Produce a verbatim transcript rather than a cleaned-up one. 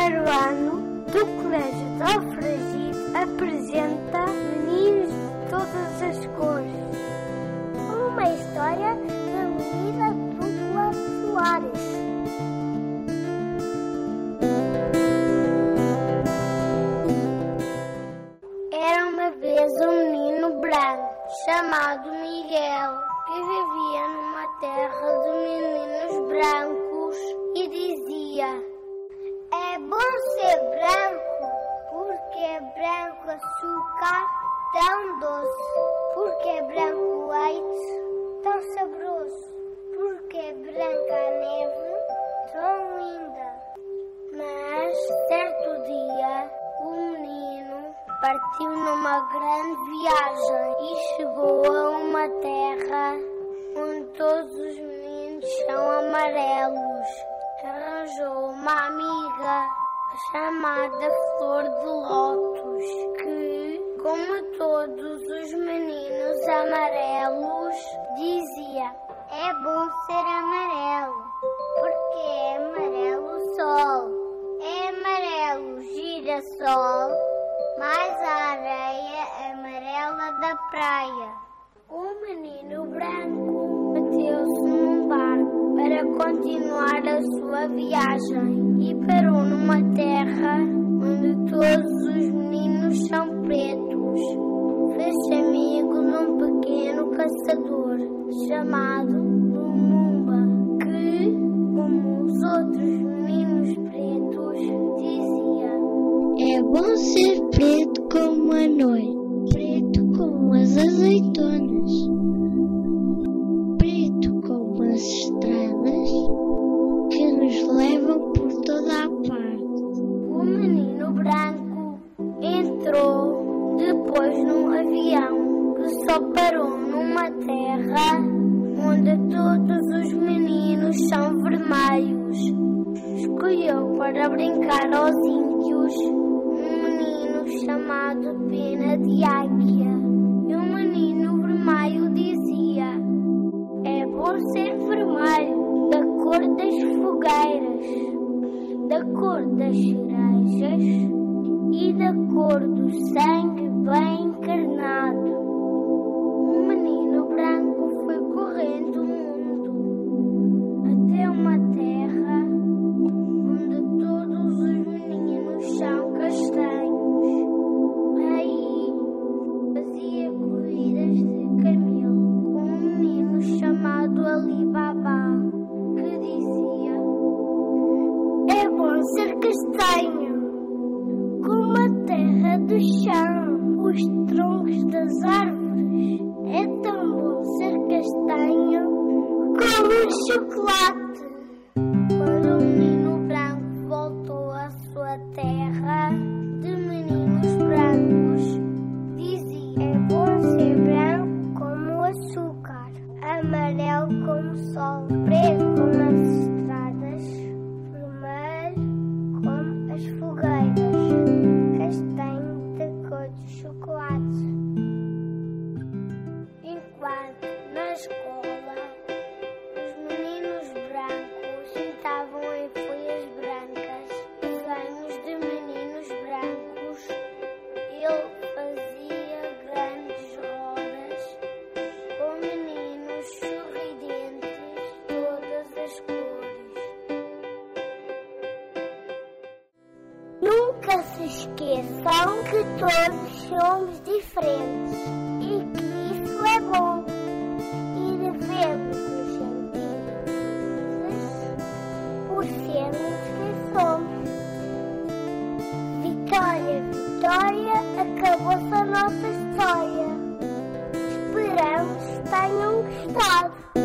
terceiro ano do Colégio de Alfragide apresenta Meninos de Todas as Cores. Uma história da Avenida Dupla Soares. Era uma vez um menino branco chamado Miguel que vivia numa terra de meninos brancos e dizia: é bom ser branco, porque é branco açúcar tão doce, porque é branco leite tão saboroso, porque é branca a neve tão linda. Mas certo dia o menino partiu numa grande viagem e chegou a uma terra onde todos os meninos são amarelos. Arranjou uma amiga chamada Flor de Lótus, que, como todos os meninos amarelos, dizia: é bom ser amarelo, porque é amarelo o sol, é amarelo o girassol, mais a areia amarela da praia. O menino branco meteu-se num barco para continuar a sua viagem e parou numa terra onde todos os meninos são pretos. Fez-se amigo de um pequeno caçador chamado Lumumba, que, como os outros meninos pretos, dizia: é bom ser preto como a noite, preto como as azeitonas, preto como as estradas que nos levam por toda a parte. O menino branco entrou depois num avião que só parou numa terra onde todos os meninos são vermelhos. Escolheu para brincar aos índios um menino chamado Pena de Águia. E o menino vermelho dizia: é bom ser vermelho, da cor das fogueiras, da cor das cerejas e da cor do sangue bem encarnado. O menino branco foi correndo o mundo até uma terra onde todos os meninos são castanhos. Aí fazia corridas de camelo com um menino chamado Ali Baba, que dizia: é bom ser castanho, como a terra do chão, os troncos das árvores. É tão bom ser castanho como o chocolate. Quando o menino branco voltou à sua terra de meninos brancos, dizia: é bom ser branco como o açúcar, amarelo como o sol, preto como as estradas, vermelho como as fogueiras, castanho da cor de chocolate. Enquanto na escola os meninos brancos sentavam em folhas brancas desenhos de meninos brancos, ele fazia grandes rodas com meninos sorridentes de todas as cores. Nunca se esqueçam que todos somos diferentes e que isso é bom, e devemos nos sentir felizes por sermos quem somos. Vitória, Vitória, acabou-se a nossa história. Esperamos que tenham gostado.